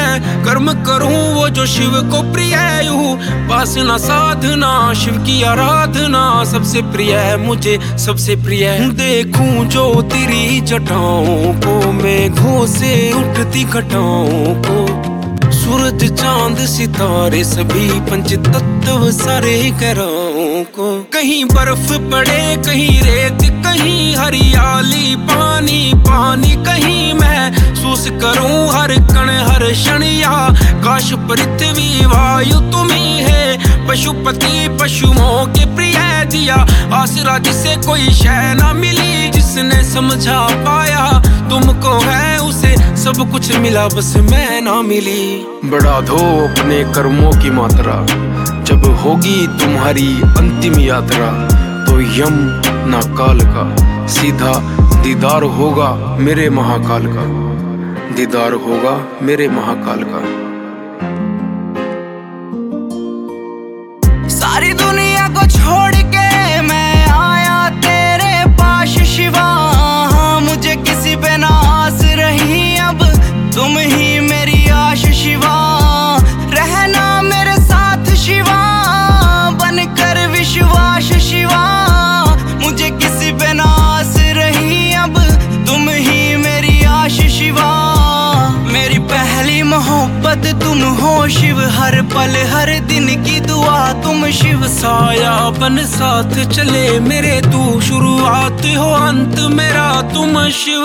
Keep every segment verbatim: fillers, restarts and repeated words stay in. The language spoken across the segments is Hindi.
मैं कर्म करूं वो जो शिव को प्रिय यूं वासना साधना शिव की आराधना सबसे प्रिय है मुझे सबसे प्रिय है। देखूं जो तेरी जटाओं को मेघों से उठती घटाओं को सूरज चांद सितारे सभी पंच तत्व सारे ग्रहों को। कहीं बर्फ पड़े कहीं रेत कहीं हरियाली पानी पानी कहीं महसूस करूं हर कण हर क्षण या काश पृथ्वी वायु तुम्ही है पशुपति पशुओं के प्रिय दिया आसरा जिसे कोई शय ना मिली जिसने समझा पाया तुमको है उसे सब कुछ मिला बस मैं ना मिली। बढ़ा दो अपने कर्मों की मात्रा जब होगी तुम्हारी अंतिम यात्रा तो यम ना काल का सीधा दीदार होगा मेरे महाकाल का दीदार होगा मेरे महाकाल का। सारी दुनिया को छोड़ के मैं आया तेरे पास शिवा मुझे किसी पे ना आस रही अब तुम ही मेरी आश शिवा रहना मेरे साथ शिवा बनकर विश्वास शिवा मुझे किसी पे ना आस रही अब तुम ही मेरी आश शिवा मेरी पहली मोहब्बत तुम हो शिव हर पल हर दिन की दुआ तुम शिव साया बन साथ चले मेरे तू शुरुआत हो अंत मेरा तुम शिव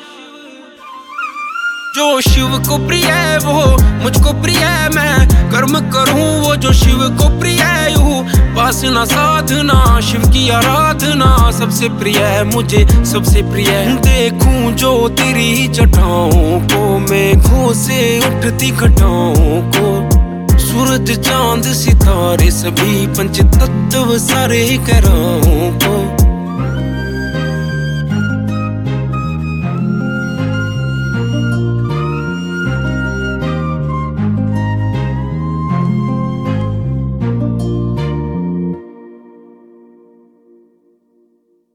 जो शिव को प्रिय वो मुझको प्रिय मैं कर्म करूं वो जो शिव को प्रिय यूं वासना साधना शिव की आराधना सबसे प्रिय है मुझे सबसे प्रिय है। देखूं जो तेरी जटाओं को मेघों से उठती घटाओं को सूरज चांद सितारे सभी पंच तत्व सारे ग्रहों को